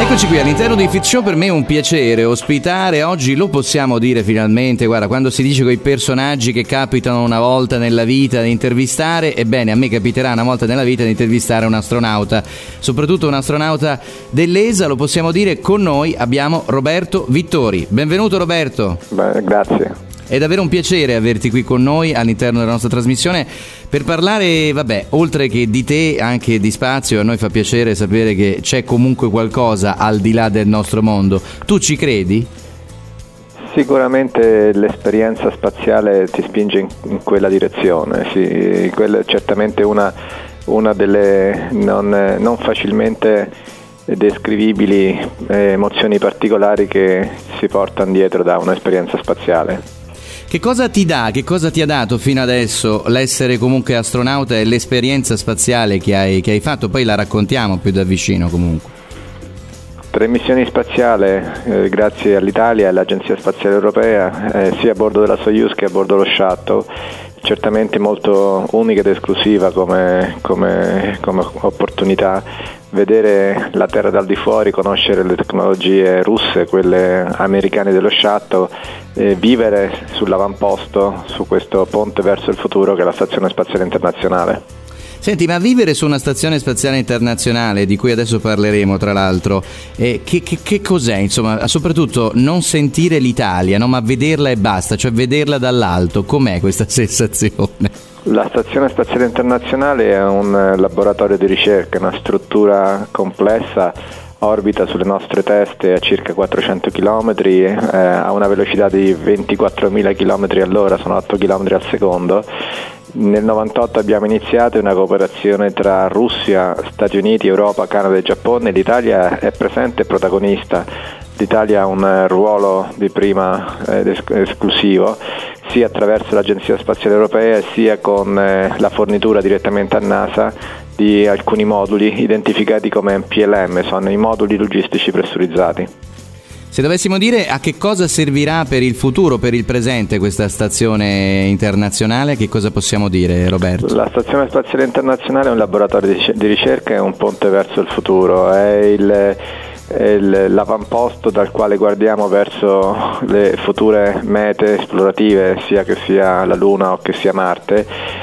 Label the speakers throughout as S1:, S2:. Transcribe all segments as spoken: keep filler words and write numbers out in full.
S1: Eccoci qui all'interno di Fit Show. Per me è un piacere ospitare oggi, lo possiamo dire finalmente, guarda, quando si dice quei personaggi che capitano una volta nella vita di intervistare, ebbene a me capiterà una volta nella vita di intervistare un astronauta, soprattutto un astronauta dell'E S A, lo possiamo dire. Con noi abbiamo Roberto Vittori. Benvenuto Roberto.
S2: Beh, grazie.
S1: È davvero un piacere averti qui con noi all'interno della nostra trasmissione per parlare, vabbè, oltre che di te, anche di spazio. A noi fa piacere sapere che c'è comunque qualcosa al di là del nostro mondo. Tu ci credi?
S2: Sicuramente l'esperienza spaziale ti spinge in, in quella direzione, sì, quella è certamente una, una delle non, non facilmente descrivibili emozioni particolari che si portano dietro da un'esperienza spaziale.
S1: Che cosa ti dà, che cosa ti ha dato fino adesso l'essere comunque astronauta e l'esperienza spaziale che hai, che hai fatto? Poi la raccontiamo più da vicino comunque.
S2: Tre missioni spaziali eh, grazie all'Italia e all'Agenzia Spaziale Europea, eh, sia a bordo della Soyuz che a bordo dello Shuttle, certamente molto unica ed esclusiva come, come, come opportunità. Vedere la Terra dal di fuori, conoscere le tecnologie russe, quelle americane dello Shuttle, eh, vivere sull'avamposto, su questo ponte verso il futuro che è la Stazione Spaziale Internazionale.
S1: Senti, ma vivere su una stazione spaziale internazionale, di cui adesso parleremo tra l'altro, eh, che, che, che cos'è? Insomma, soprattutto non sentire l'Italia, no? Ma vederla e basta, cioè vederla dall'alto, com'è questa sensazione?
S2: La Stazione Spaziale Internazionale è un laboratorio di ricerca, una struttura complessa, orbita sulle nostre teste a circa quattrocento chilometri, eh, a una velocità di ventiquattromila chilometri all'ora, sono otto chilometri al secondo. Nel novantotto abbiamo iniziato una cooperazione tra Russia, Stati Uniti, Europa, Canada e Giappone. L'Italia è presente e protagonista. L'Italia ha un ruolo di prima ed es- esclusivo, sia attraverso l'Agenzia Spaziale Europea sia con eh, la fornitura direttamente a NASA di alcuni moduli identificati come P L M, sono i moduli logistici pressurizzati.
S1: Se dovessimo dire a che cosa servirà per il futuro, per il presente questa stazione internazionale, che cosa possiamo dire, Roberto?
S2: La Stazione Spaziale Internazionale è un laboratorio di ricerca e un ponte verso il futuro, è il l'avamposto dal quale guardiamo verso le future mete esplorative, sia che sia la Luna o che sia Marte,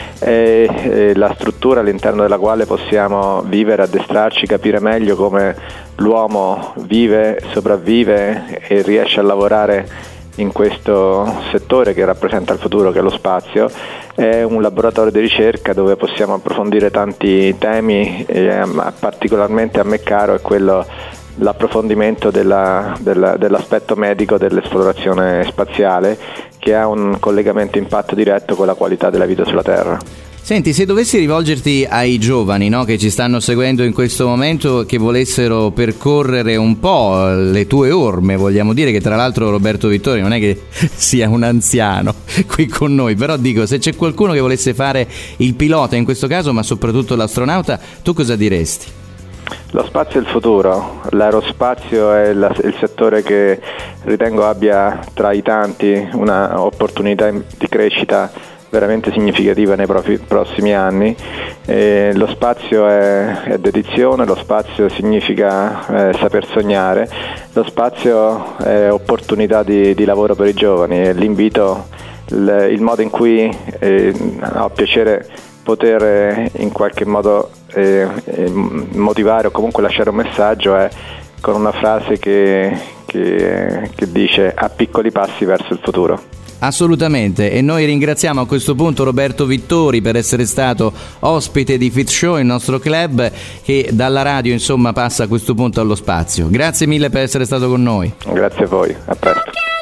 S2: e la struttura all'interno della quale possiamo vivere, addestrarci, capire meglio come l'uomo vive, sopravvive e riesce a lavorare in questo settore che rappresenta il futuro, che è lo spazio. È un laboratorio di ricerca dove possiamo approfondire tanti temi, e particolarmente a me caro è quello l'approfondimento della, della, dell'aspetto medico dell'esplorazione spaziale, che ha un collegamento impatto diretto con la qualità della vita sulla Terra.
S1: Senti, se dovessi rivolgerti ai giovani, no, che ci stanno seguendo in questo momento, che volessero percorrere un po' le tue orme, vogliamo dire che tra l'altro Roberto Vittori non è che sia un anziano qui con noi, però dico, se c'è qualcuno che volesse fare il pilota in questo caso, ma soprattutto l'astronauta, tu cosa diresti?
S2: Lo spazio è il futuro, l'aerospazio è la, il settore che ritengo abbia tra i tanti una opportunità di crescita veramente significativa nei profi, prossimi anni. E lo spazio è, è dedizione, lo spazio significa eh, saper sognare, lo spazio è opportunità di, di lavoro per i giovani e l'invito, il, il modo in cui eh, ho piacere poter eh, in qualche modo eh, eh, motivare o comunque lasciare un messaggio è con una frase che, che, che dice: a piccoli passi verso il futuro.
S1: Assolutamente, e noi ringraziamo a questo punto Roberto Vittori per essere stato ospite di Fit Show, il nostro club che dalla radio insomma passa a questo punto allo spazio. Grazie mille per essere stato con noi.
S2: Grazie a voi, a presto.